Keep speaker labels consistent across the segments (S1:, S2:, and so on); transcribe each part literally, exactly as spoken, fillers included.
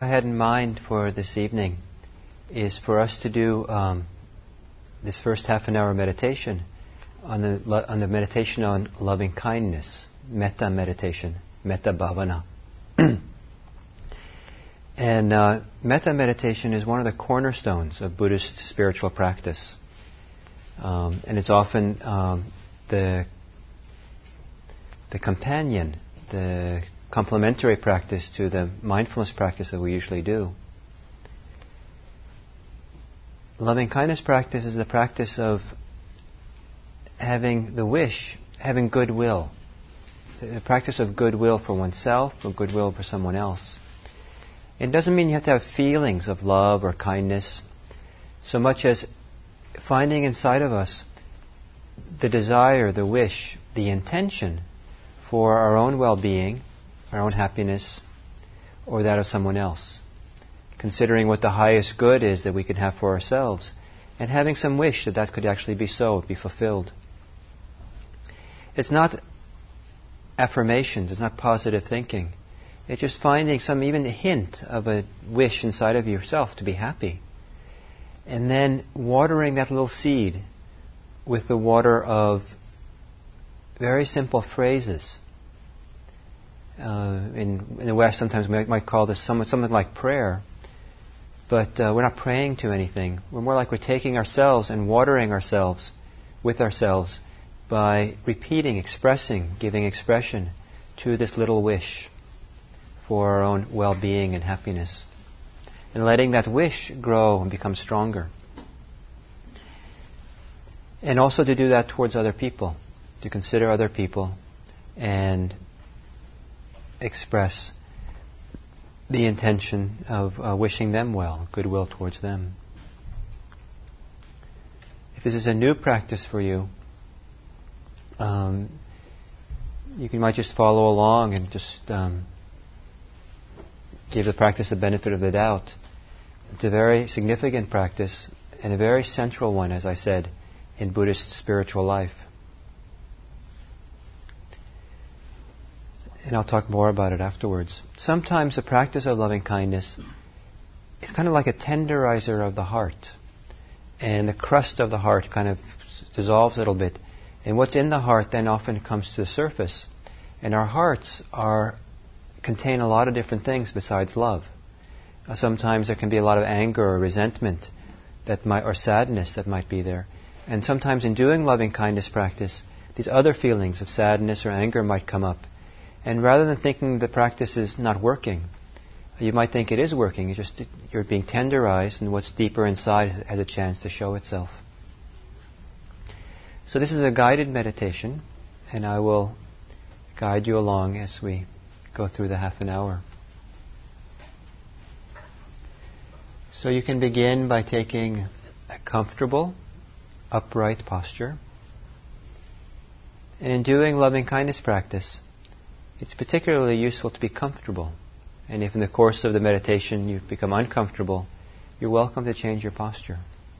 S1: I had in mind for this evening is for us to do um, this first half an hour meditation on the on the meditation on loving kindness, metta meditation, metta bhavana. And uh, metta meditation is one of the cornerstones of Buddhist spiritual practice, um, and it's often um, the the companion, the complementary practice to the mindfulness practice that we usually do. Loving kindness practice is the practice of having the wish, having goodwill. It's a practice of goodwill for oneself or goodwill for someone else. It doesn't mean you have to have feelings of love or kindness, so much as finding inside of us the desire, the wish, the intention for our own well-being, our own happiness, or that of someone else. Considering what the highest good is that we can have for ourselves, and having some wish that that could actually be so, be fulfilled. It's not affirmations, it's not positive thinking. It's just finding some even hint of a wish inside of yourself to be happy. And then watering that little seed with the water of very simple phrases. Uh, in, in the West, sometimes we might, might call this somewhat, something like prayer. But uh, we're not praying to anything. We're more like we're taking ourselves and watering ourselves with ourselves by repeating, expressing, giving expression to this little wish for our own well-being and happiness. And letting that wish grow and become stronger. And also to do that towards other people. To consider other people and express the intention of uh, wishing them well, goodwill towards them. If this is a new practice for you, um, you can, might just follow along and just um, give the practice the benefit of the doubt. It's a very significant practice and a very central one, as I said, in Buddhist spiritual life. And I'll talk more about it afterwards. Sometimes the practice of loving kindness is kind of like a tenderizer of the heart. And the crust of the heart kind of dissolves a little bit. And what's in the heart then often comes to the surface. And our hearts are contain a lot of different things besides love. Uh, sometimes there can be a lot of anger or resentment that might, or sadness that might be there. And sometimes in doing loving kindness practice, these other feelings of sadness or anger might come up. And rather than thinking the practice is not working, you might think it is working. It's just you're being tenderized, and what's deeper inside has a chance to show itself. So this is a guided meditation, and I will guide you along as we go through the half an hour. So you can begin by taking a comfortable, upright posture. And in doing loving kindness practice, it's particularly useful to be comfortable. And if in the course of the meditation you become uncomfortable, you're welcome to change your posture.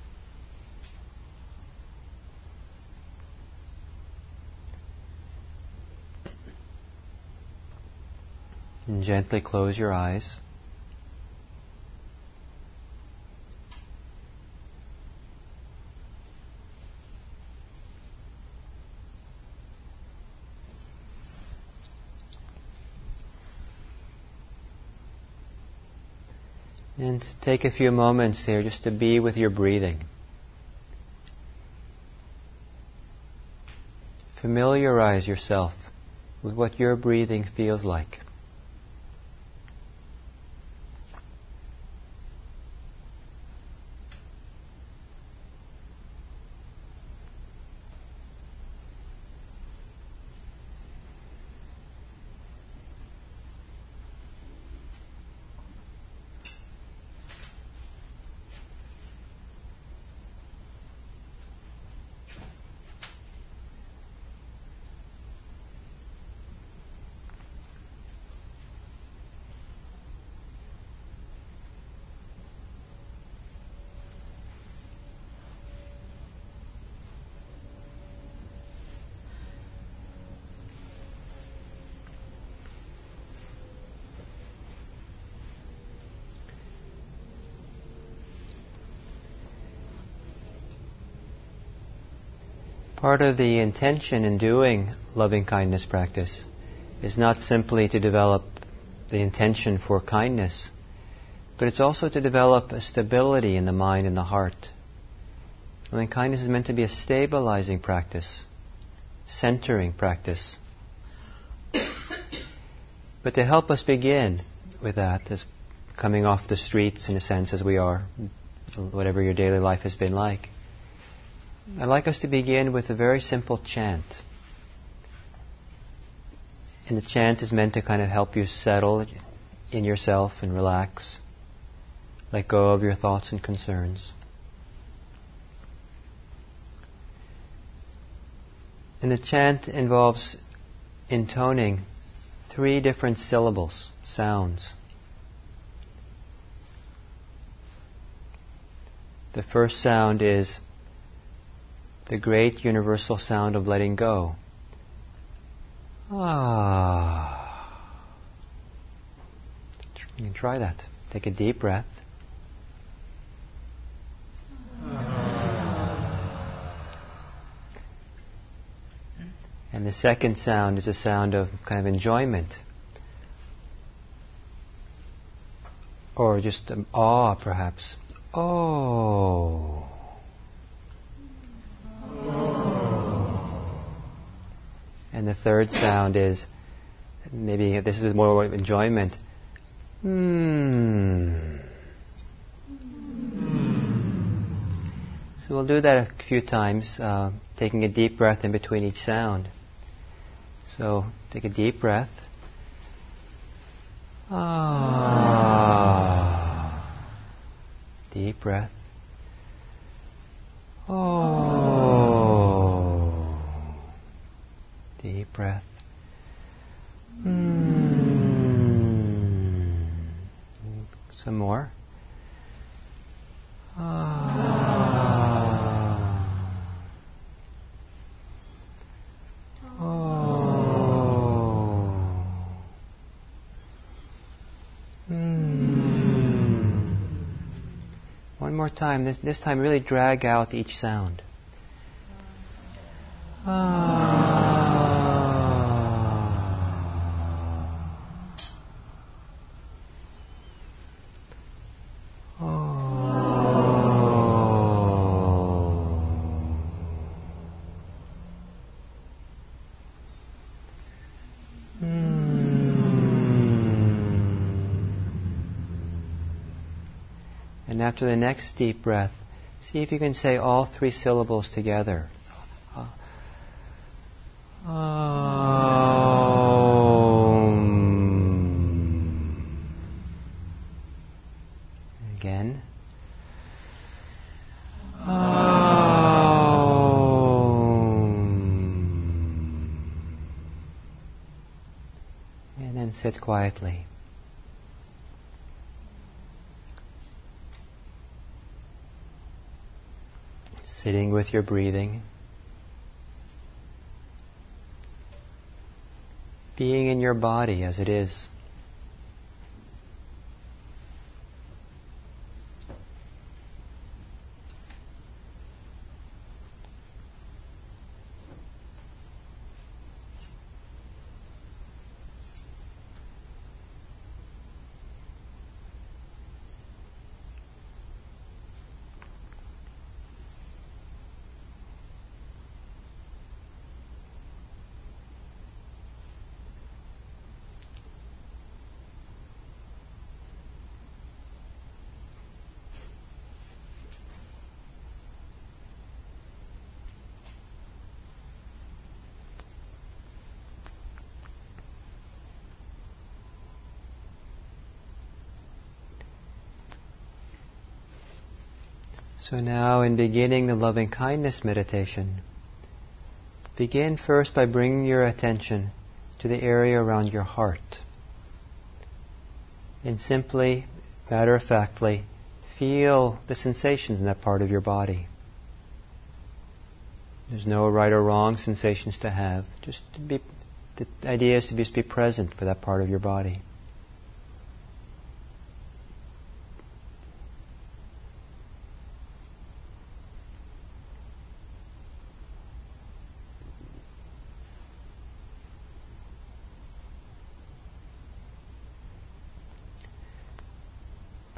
S1: And gently close your eyes. And take a few moments here just to be with your breathing. Familiarize yourself with what your breathing feels like. Part of the intention in doing loving kindness practice is not simply to develop the intention for kindness, but it's also to develop a stability in the mind and the heart. Loving kindness is meant to be a stabilizing practice, centering practice. But to help us begin with that, as coming off the streets in a sense as we are, whatever your daily life has been like, I'd like us to begin with a very simple chant. And the chant is meant to kind of help you settle in yourself and relax, let go of your thoughts and concerns. And the chant involves intoning three different syllables, sounds. The first sound is the great universal sound of letting go. Ah. You can try that. Take a deep breath. And the second sound is a sound of kind of enjoyment. Or just um, awe, perhaps. Oh. And the third sound is, maybe this is more of enjoyment. Hmm. So we'll do that a few times, uh, taking a deep breath in between each sound. So take a deep breath. Ah. Deep breath. Oh. Deep breath. Mm. Some more. Ah. Oh. Mm. One more time. This this time, really drag out each sound. Ah. And after the next deep breath, see if you can say all three syllables together. Om. Again. Om. And then sit quietly. Sitting with your breathing, being in your body as it is. So now, in beginning the loving kindness meditation, begin first by bringing your attention to the area around your heart. And simply, matter-of-factly, feel the sensations in that part of your body. There's no right or wrong sensations to have. Just to be, the idea is to just be present for that part of your body.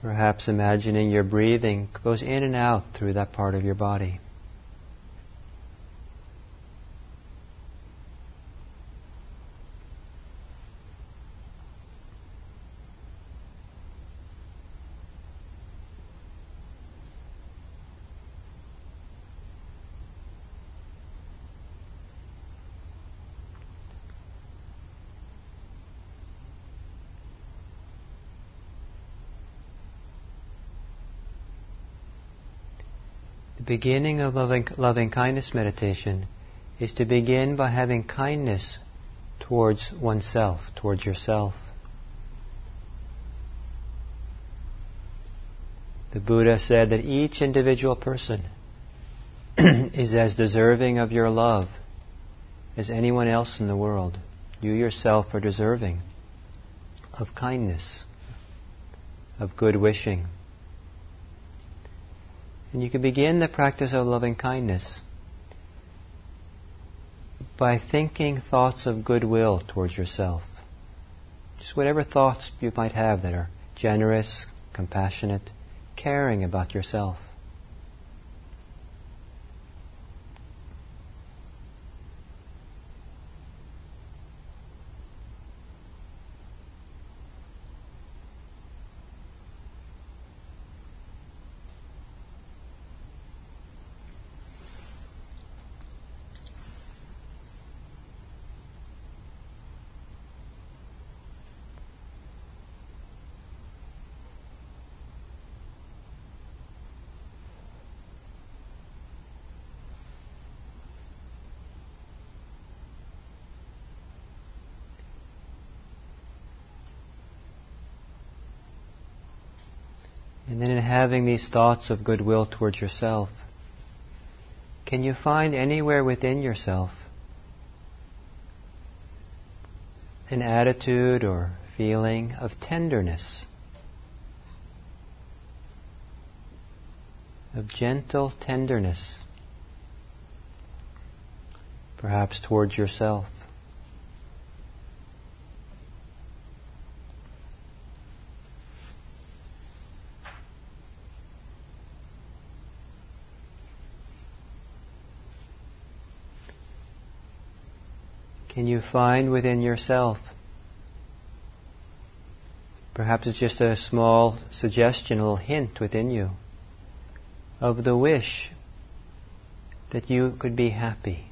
S1: Perhaps imagining your breathing goes in and out through that part of your body. The beginning of loving, loving kindness meditation is to begin by having kindness towards oneself, towards yourself. The Buddha said that each individual person is as deserving of your love as anyone else in the world. You yourself are deserving of kindness, of good wishing. And you can begin the practice of loving kindness by thinking thoughts of goodwill towards yourself. Just whatever thoughts you might have that are generous, compassionate, caring about yourself. And then in having these thoughts of goodwill towards yourself, can you find anywhere within yourself an attitude or feeling of tenderness, of gentle tenderness, perhaps towards yourself? Can you find within yourself, perhaps it's just a small suggestion, a little hint within you, of the wish that you could be happy?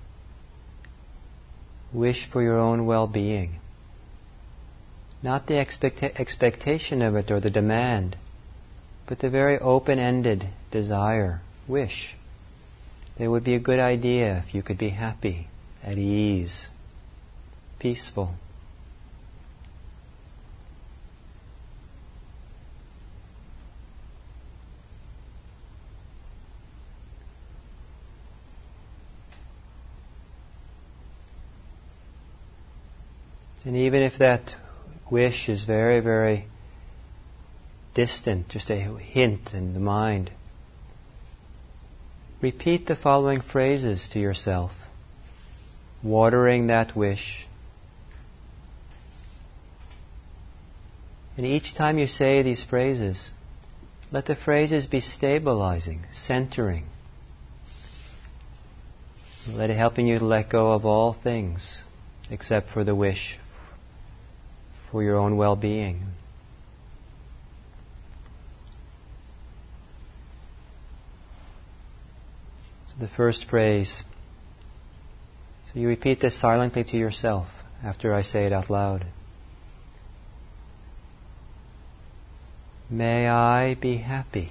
S1: Wish for your own well-being. Not the expect- expectation of it or the demand, but the very open-ended desire, wish. It would be a good idea if you could be happy, at ease, peaceful. And even if that wish is very, very distant, just a hint in the mind, repeat the following phrases to yourself, watering that wish. And each time you say these phrases, let the phrases be stabilizing, centering. Let it helping you to let go of all things except for the wish for your own well-being. So the first phrase, so you repeat this silently to yourself after I say it out loud. May I be happy.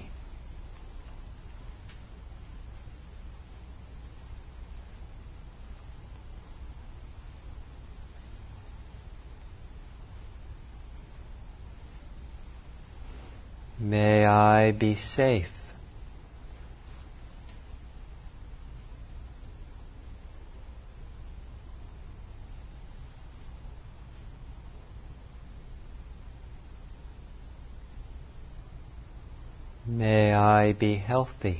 S1: May I be safe. May I be healthy.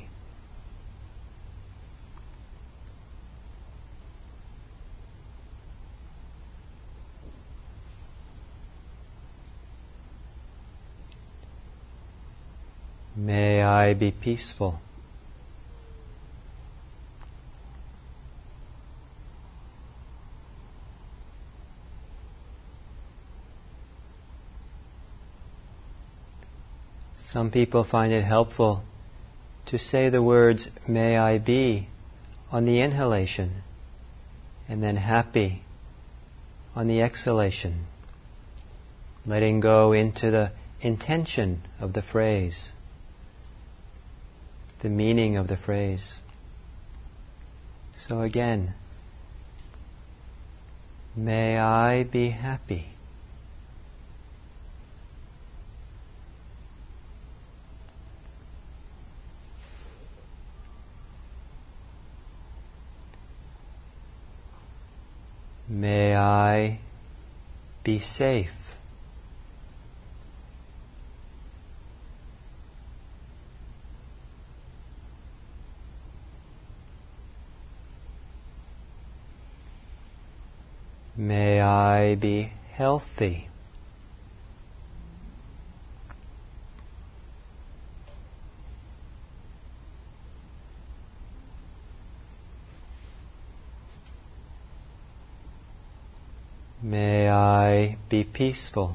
S1: May I be peaceful. Some people find it helpful to say the words, may I be, on the inhalation, and then happy on the exhalation, letting go into the intention of the phrase, the meaning of the phrase. So again, may I be happy. May I be safe. May I be healthy. May I be peaceful.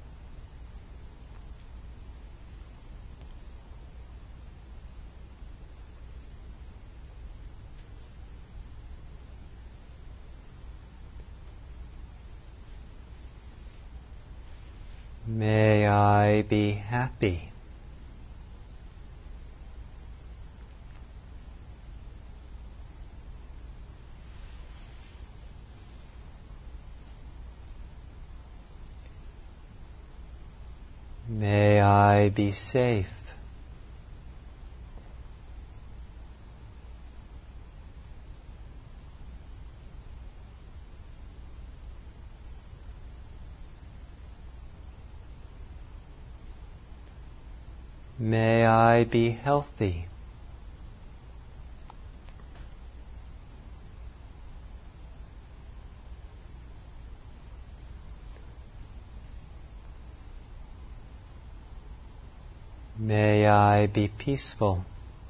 S1: May I be happy. May I be safe. May I be healthy. May I be peaceful.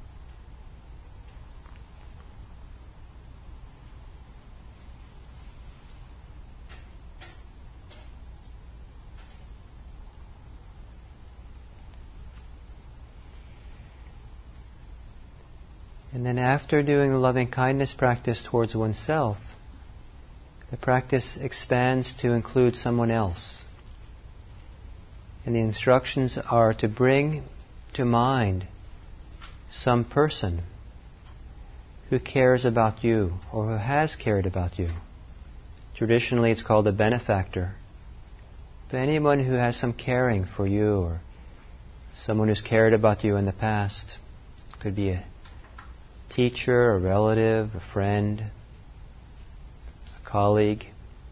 S1: And then after doing the loving kindness practice towards oneself, the practice expands to include someone else. And the instructions are to bring to mind some person who cares about you or who has cared about you. Traditionally it's called a benefactor. But anyone who has some caring for you or someone who's cared about you in the past. Could be a teacher, a relative, a friend, a colleague,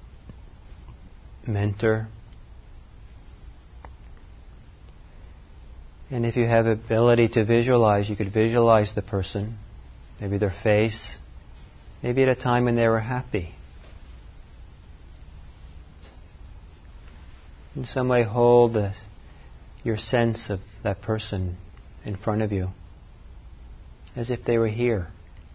S1: mentor. And if you have ability to visualize, you could visualize the person, maybe their face, maybe at a time when they were happy. In some way hold the, your sense of that person in front of you, as if they were here.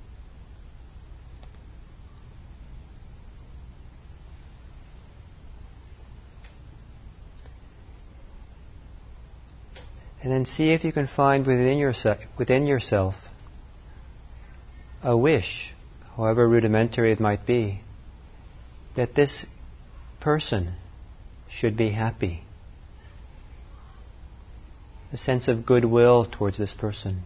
S1: And then see if you can find within yourself, within yourself a wish, however rudimentary it might be, that this person should be happy. A sense of goodwill towards this person.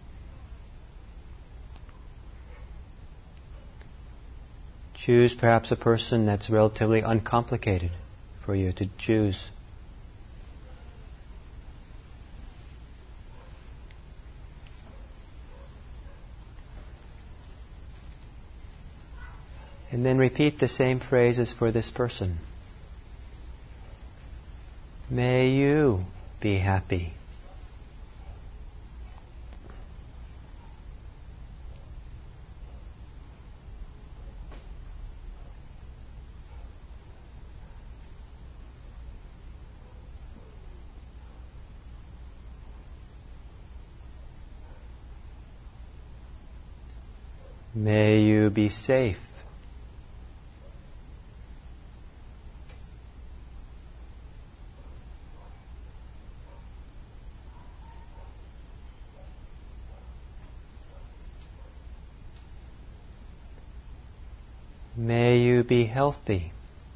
S1: Choose perhaps a person that's relatively uncomplicated for you to choose. And then repeat the same phrases for this person. May you be happy. May you be safe. May you be healthy.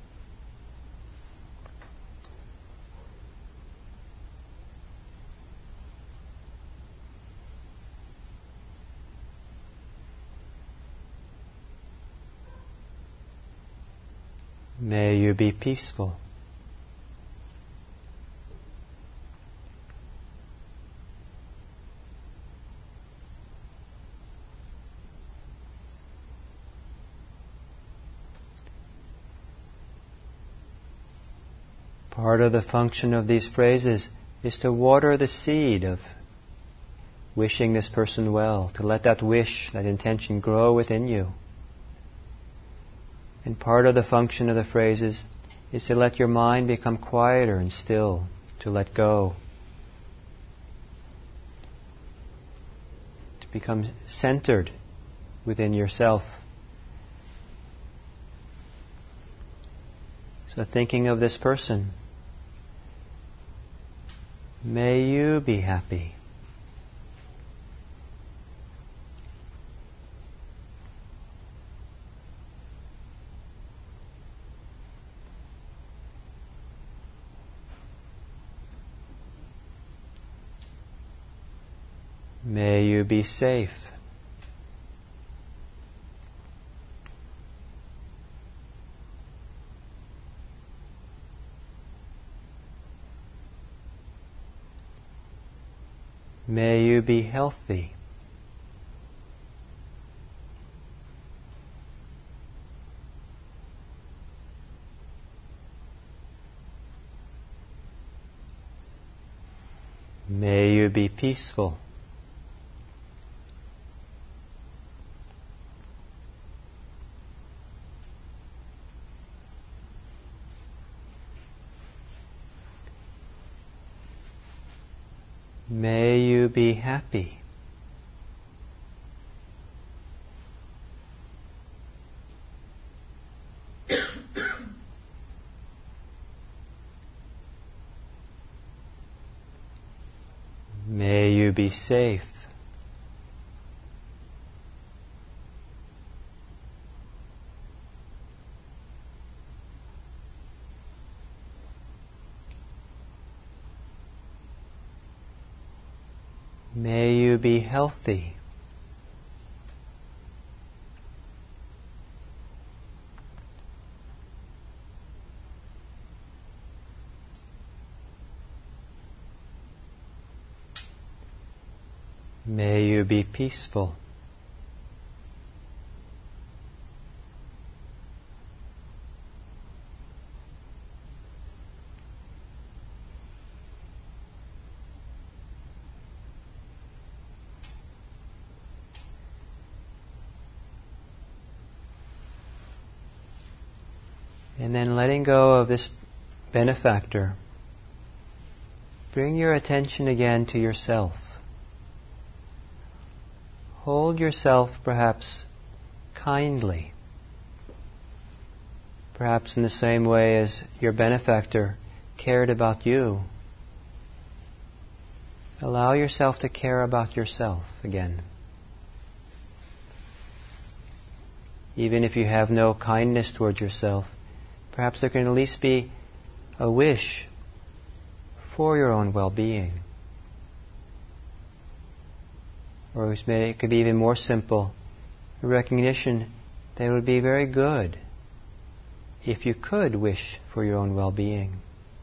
S1: May you be peaceful. Part of the function of these phrases is to water the seed of wishing this person well, to let that wish, that intention grow within you. And part of the function of the phrases is to let your mind become quieter and still, to let go, to become centered within yourself. So thinking of this person, may you be happy. May you be safe. May you be healthy. May you be peaceful. May you be happy. May you be safe. May you be healthy. May you be peaceful. And then letting go of this benefactor, bring your attention again to yourself. Hold yourself perhaps kindly, perhaps in the same way as your benefactor cared about you. Allow yourself to care about yourself again. Even if you have no kindness towards yourself, perhaps there can at least be a wish for your own well-being. Or it could be even more simple, a recognition that it would be very good if you could wish for your own well-being.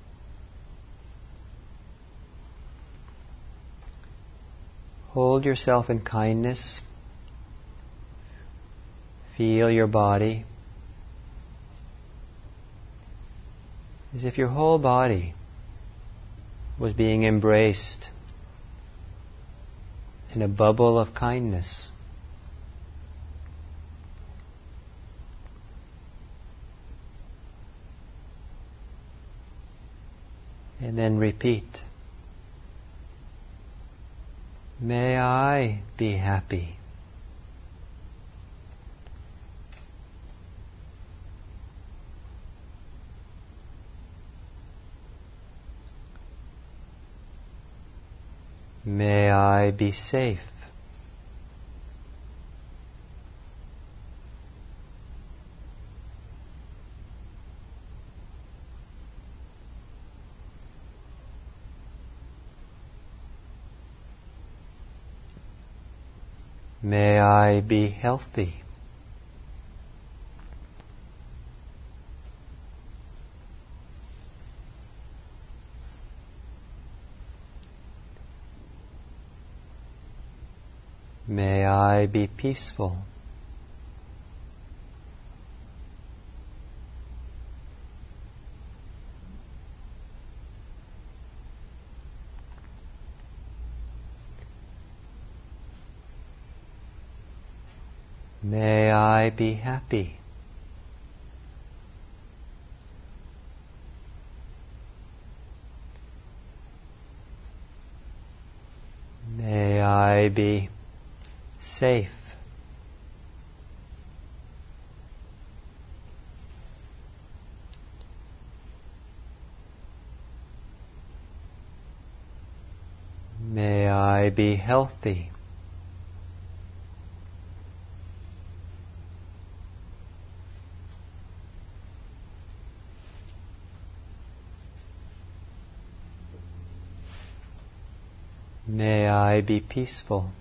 S1: Hold yourself in kindness. Feel your body as if your whole body was being embraced in a bubble of kindness. And then repeat, may I be happy. May I be safe. May I be healthy. May I be peaceful. May I be happy. May I be safe. May I be healthy. May I be peaceful.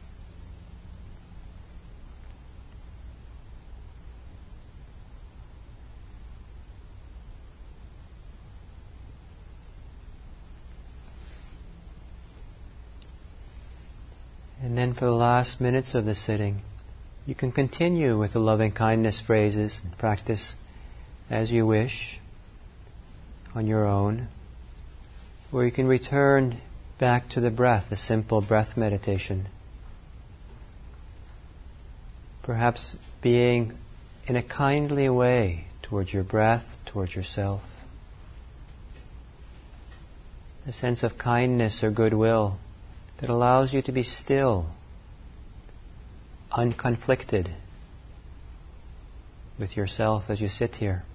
S1: And then for the last minutes of the sitting, you can continue with the loving kindness phrases and practice as you wish on your own, or you can return back to the breath, the simple breath meditation. Perhaps being in a kindly way towards your breath, towards yourself. A sense of kindness or goodwill that allows you to be still, unconflicted with yourself as you sit here.